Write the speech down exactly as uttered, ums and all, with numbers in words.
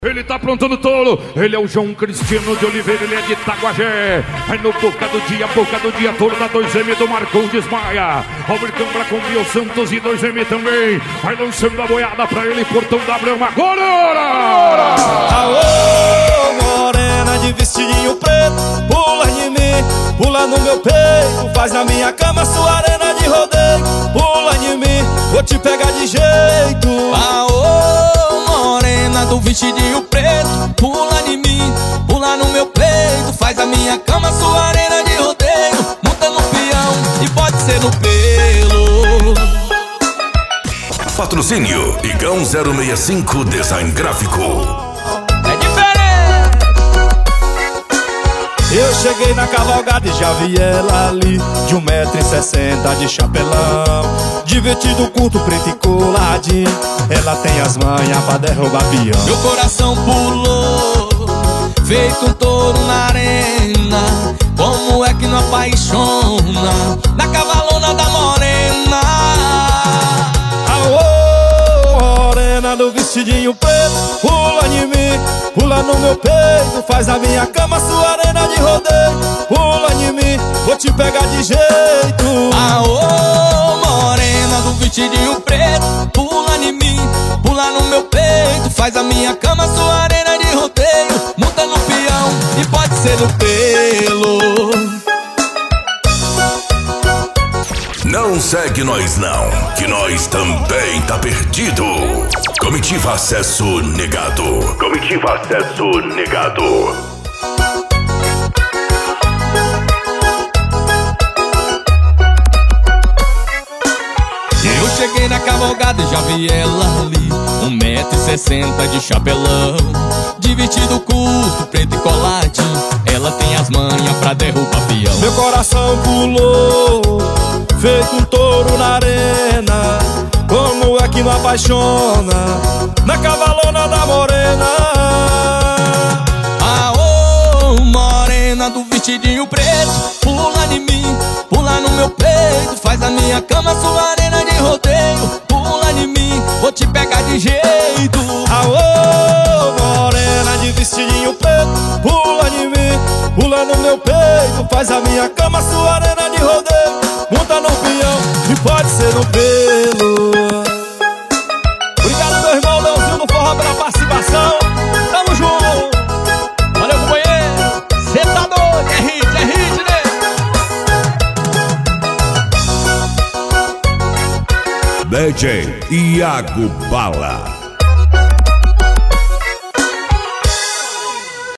Ele tá aprontando touro, ele é o João Cristiano de Oliveira, ele é de Itaguajé. Aí no boca do dia, boca do dia, touro da dois M do Marcondes Maia. Albert Câmara com Mil Santos e dois M também. Aí lançando a boiada pra ele, Portão W, uma agora! Aô, morena de vestidinho preto, pula em mim, pula no meu peito, faz na minha cama sua arena de rodeio. Pula em mim, vou te pegar de jeito. Aô, morena do vestidinho preto, pula em mim, pula no meu peito, faz a minha cama sua arena de rodeio. Monta no peão e pode ser no pelo. Patrocínio Igão zero seis cinco Design Gráfico. É diferente. Eu cheguei na cavalgada e já vi ela ali, de um metro e sessenta de chapelão, de vestido curto, preto e coladinho. Ela tem as manhas pra derrubar peão. Meu coração pulou, feito um touro na arena. Como é que não apaixona na cavalona da morena? Aô, morena do vestidinho preto, pula em mim, pula no meu peito, faz a minha cama sua arena de rodeio. Pula em mim, vou te pegar de jeito. Aô, morena do vestidinho preto, pula em mim, pula no meu peito, faz a minha cama sua arena de rodeio. Monta no peão e pode ser no pelo. Não segue nós não, que nós também tá perdido. Comitiva Acesso Negado. Comitiva Acesso Negado. Eu cheguei na cavalgada e já vi ela ali, um metro e sessenta de chapelão, de vestido curto, preto e coladinho. Ela tem as manhas pra derrubar peão. Meu coração pulou, feito um touro na arena. Como é que não apaixona na cavalona da morena? Aô, morena do vestidinho preto, pula em mim, pula no meu peito, faz a minha cama sua arena de rodeio. Pula em mim, vou te pegar de jeito. Aô, morena de vestidinho preto, pula em mim, pula no meu peito, faz a minha cama sua arena de rodeio. Monta no peão e pode ser no pelo. Obrigado, meu irmão Leozinho do Forró, pela participação. Tamo junto. Valeu, companheiro. Cê tá doido, é hit, é hit, né? D J Iago Bala.